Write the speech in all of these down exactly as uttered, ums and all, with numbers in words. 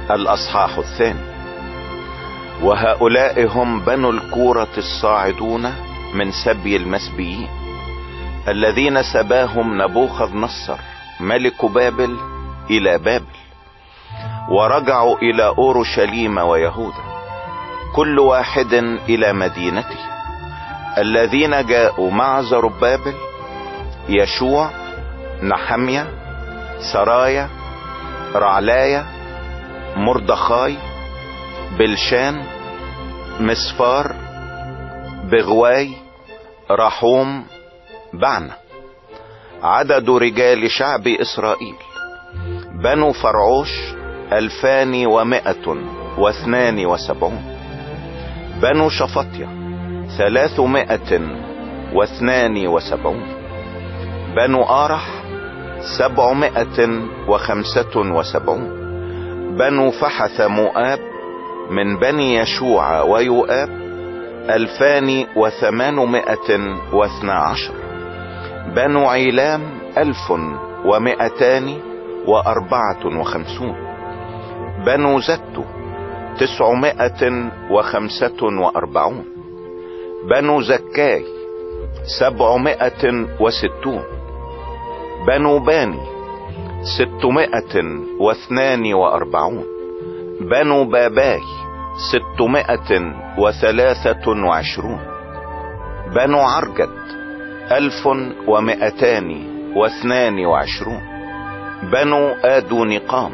الأصحاح الثاني. وهؤلاء هم بنو الكورة الصاعدون من سبي المسبيين الذين سباهم نبوخذ نصر ملك بابل الى بابل، ورجعوا الى اورشليم ويهوذا كل واحد الى مدينته، الذين جاءوا مع زربابل يشوع، نحميا، سرايا، رعلايا، مردخاي، بلشان، مسفار، بغواي، رحوم، بعنا. عدد رجال شعب اسرائيل بنو فرعوش الفان ومائة واثنان وسبعون. بنو شفطيا ثلاثمائة واثنان وسبعون. بنو آرح سبعمائة وخمسة وسبعون. بنو فحث مؤاب من بني يشوع ويؤاب الفان وثمانمائة واثنى عشر. بنو عيلام الف ومائتان واربعة وخمسون. بنو زتو تسعمائة وخمسة واربعون. بنو زكاي سبعمائة وستون. بنو باني ستمائة واثنان واربعون. بنو باباي ستمائة وثلاثة وعشرون. بنو عرجد الف ومائتان واثنان وعشرون. بنو آدو نقام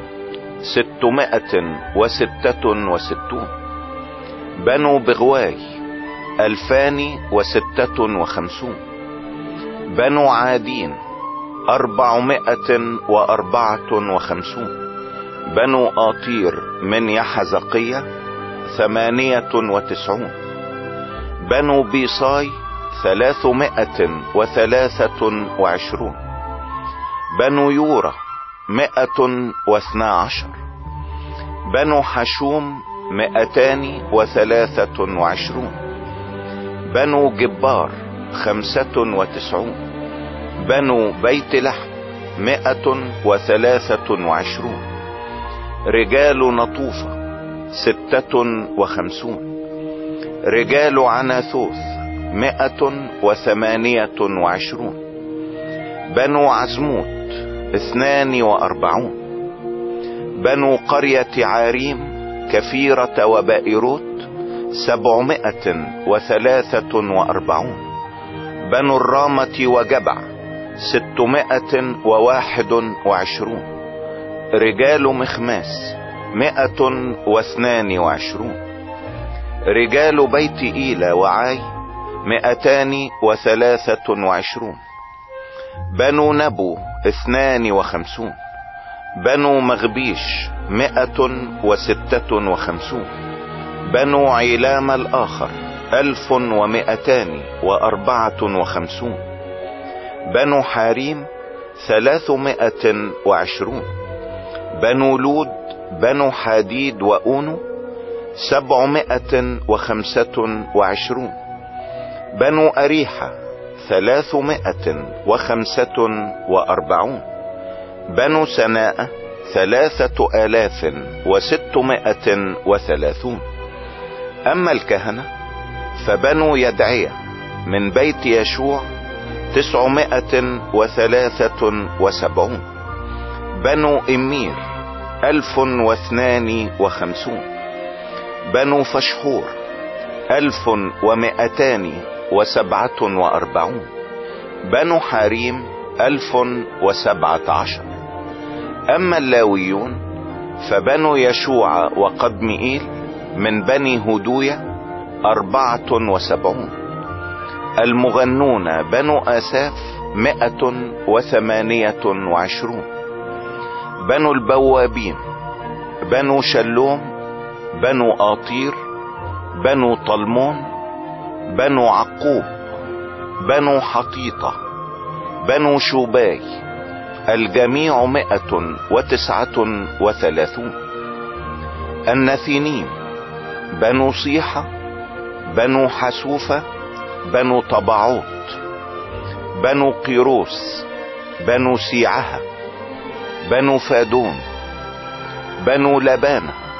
ستمائة وستة وستون. بنو بغواي الفان وستة وخمسون. بنو عادين اربعمائة واربعة وخمسون. بنو آطير من يحزقية ثمانية وتسعون. بنو بيصاي ثلاثمائة وثلاثة وعشرون. بنو يورا مائة واثنى عشر. بنو حشوم مائتان وثلاثة وعشرون. بنو جبار خمسة وتسعون. بنو بيت لحم مائة وثلاثة وعشرون. رجال نطوفة ستة وخمسون. رجال عناثوث مائة وثمانية وعشرون. بنو عزموت اثنان واربعون. بنو قرية عاريم كفيرة وبائروت سبعمائة وثلاثة واربعون. بنو الرامة وجبع ستمائة وواحد وعشرون. رجال مخماس مائة واثنان وعشرون. رجال بيت إيلا وعاي مائتان وثلاثة وعشرون. بنو نبو اثنان وخمسون. بنو مغبيش مائة وستة وخمسون. بنو عيلام الآخر ألف ومائتان وأربعة وخمسون. بنو حاريم ثلاثمائة وعشرون. بنو لود بنو حديد وأونو سبعمائة وخمسة وعشرون. بنو أريحة ثلاثمائة وخمسة وأربعون. بنو سناء ثلاثة آلاف وستمائة وثلاثون. أما الكهنة فبنو يدعية من بيت يشوع تسعمائة وثلاثة وسبعون. بنو إمير ألف واثنان وخمسون. بنو فشحور ألف ومائتان وسبعة وأربعون. بنو حريم ألف وسبعة عشر. أما اللاويون فبنو يشوع وقدمئيل من بني هدوية أربعة وسبعون. المغنون بنو آساف مائة وثمانية وعشرون. بنو البوابين بنو شلوم بنو آطير بنو طلمون بنو عقوب بنو حطيطة بنو شوباي الجميع مائة وتسعة وثلاثون. النثينيم بنو صيحة بنو حسوفة بنو طبعوت بنو قيروس بنو سيعها بنو فادون بنو لبانة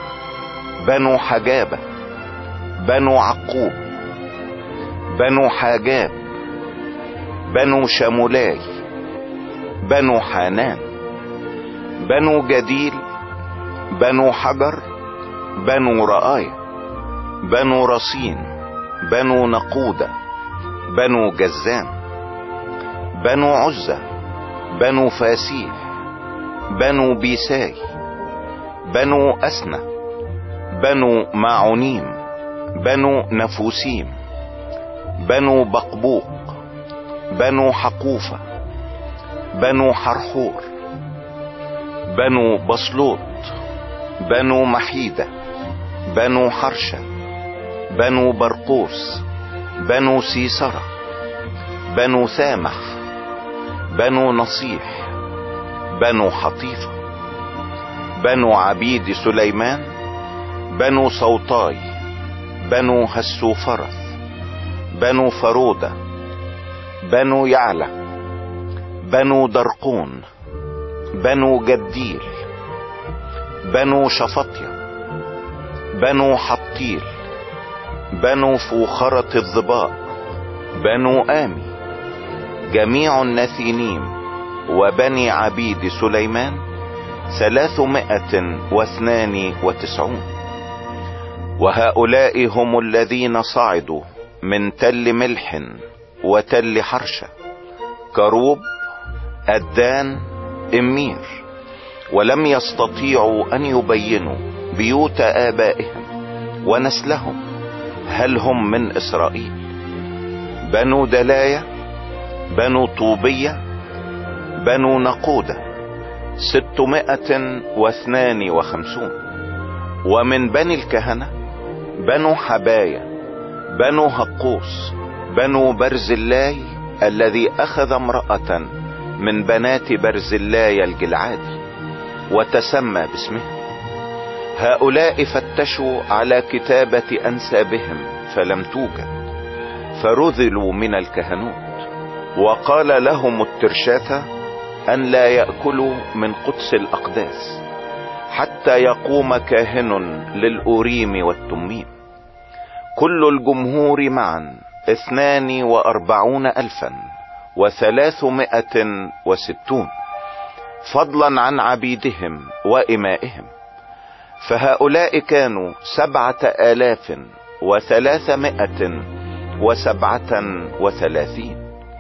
بنو حجابة، بنو عقوب، بنو حاجاب، بنو شمولاي، بنو حانان، بنو جديل، بنو حجر، بنو رآية، بنو رصين، بنو نقودة، بنو جزام، بنو عزة، بنو فاسيح، بنو بيساي، بنو أسنة، بنو معونيم، بنو نفوسيم، بنو بقبوق، بنو حقوفة، بنو حرحور، بنو بصلوت، بنو محيدة، بنو حرشة، بنو برقوس، بنو سيسرة، بنو سامح، بنو نصيح، بنو حطيفة، بنو عبيد سليمان، بنو صوتاي، بنو هسوفرث، بنو فرودة، بنو يعلى، بنو درقون، بنو جديل، بنو شفطية، بنو حطيل، بنو فوخرة الظباء، بنو آمي، جميع النثينيم وبني عبيد سليمان ثلاثمائة واثنان وتسعون. وهؤلاء هم الذين صعدوا من تل ملح وتل حرشة، كروب، أدان، إمير، ولم يستطيعوا أن يبينوا بيوت آبائهم ونسلهم هل هم من إسرائيل. بنو دلاية، بنو طوبية، بنو نقودة ستمائة واثنان وخمسون. ومن بني الكهنة بنو حباية، بنو هقوس، بنو برزلاي الذي أخذ امرأة من بنات برزلاي الجلعادي وتسمى باسمه. هؤلاء فتشوا على كتابة أنسابهم فلم توجد، فرذلوا من الكهنوت. وقال لهم الترشاثة أن لا يأكلوا من قدس الأقداس حتى يقوم كاهن للأوريم والتميم. كل الجمهور معا اثنان وأربعون ألفا وثلاثمائة وستون، فضلا عن عبيدهم وإمائهم. فهؤلاء كانوا سبعة آلاف وثلاثمائة وسبعة وثلاثين.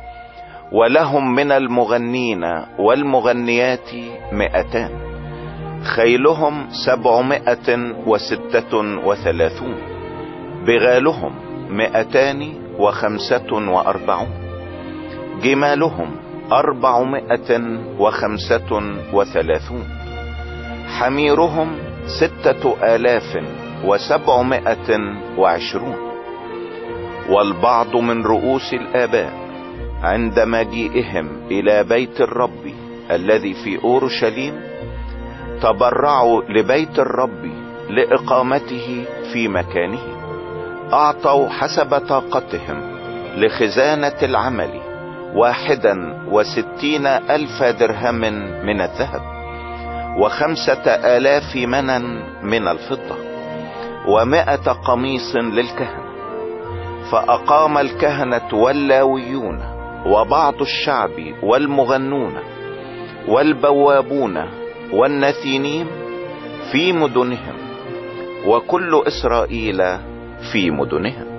ولهم من المغنين والمغنيات مئتان، خيلهم سبعمائة وستة وثلاثون، بغالهم مئتان وخمسة وأربعون، جمالهم أربعمائة وخمسة وثلاثون، حميرهم ستة آلاف وسبعمائة وعشرون. والبعض من رؤوس الآباء عند مجيئهم إلى بيت الرب الذي في أورشليم تبرعوا لبيت الرب لإقامته في مكانه، أعطوا حسب طاقتهم لخزانة العمل واحدا وستين ألف درهم من الذهب، وخمسة آلاف منا من الفضة، ومائة قميص للكهنة. فأقام الكهنة واللاويون وبعض الشعب والمغنون والبوابون والنثينيم في مدنهم، وكل إسرائيل في مدنهم.